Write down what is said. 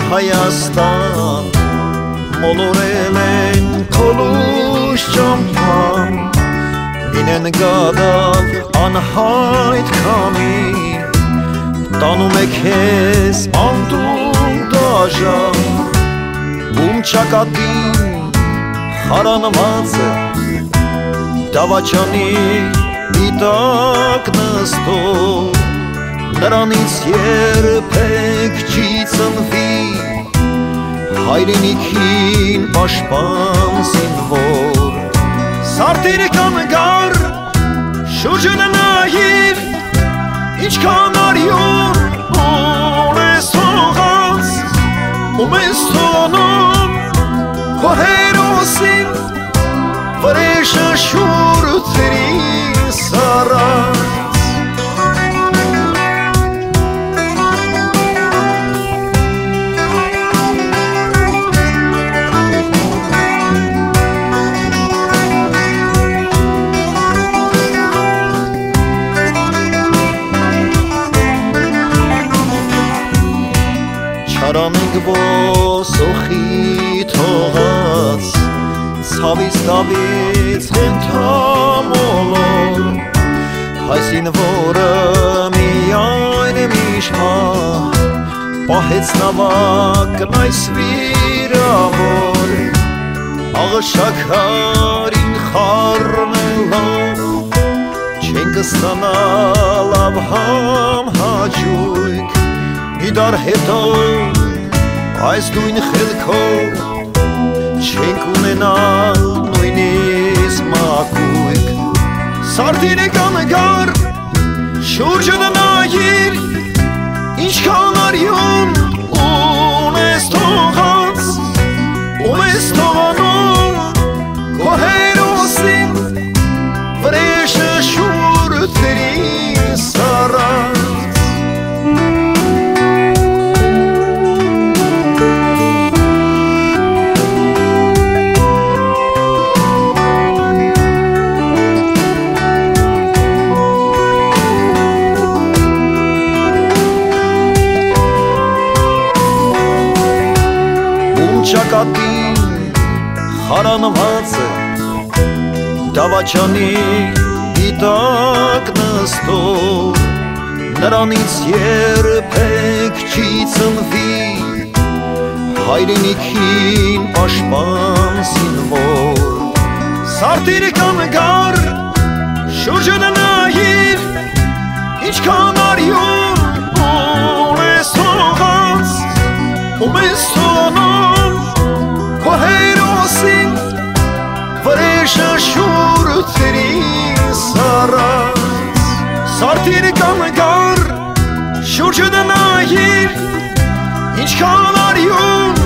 Հայաստան մոլորել են քոլուշ ճամփան ինեն գադալ անհայտ քամի տանում է քեզ անդուն դաժան ում ճակատին խարանված է դավաճանի դիտակ նստող նրանից երբեք չի ծնվի հայրենիքին պաշտպան զինվոր սարտիրը կանգար շուրջը նայիր ինչքան արյուն ունես թողած ում ես թողնում քո հերոսին վրեժը շուրթերի սարած Չարանենք ոսոխի թողած Ցավից տավից հենթամոլոր Հայսին որը միայն միշմա Պահեց նավակն այս վիրավոր Աղշակարին խառնելով Չենք ստանալ աբհամ հաճույք Իդար հետո այս նույն խելքով չենք ունենալ նույնիսկ մակույկ Սարտիրը կանգար շուրջը նայիր ինչքան արյուն ունես թողած ում ես թողնում քո հերոսին վրեժը շուրթերի սարած Ճակատին խարանված է դավաճանի դիտակ նստող նրանից երբեք չի ծնվի հայրենիքին պաշտպան զինվոր սարտիրը կանգար շուրջը նայիր ինչքան արյուն ունես թողած ում ես թողնում քո հերոսին վրեժը շուրթերի սարած սարտիրը կանգար շուրջը նայիր ինչքան արյուն